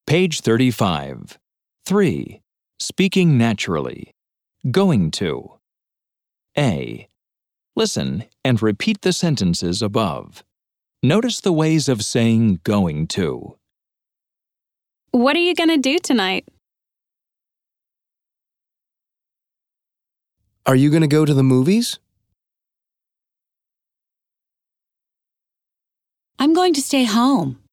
Page 35. 3. Speaking naturally. Going to. A. Listen and repeat the sentences above. Notice the ways of saying going to. What are you going to do tonight? Are you going to go to the movies? I'm going to stay home.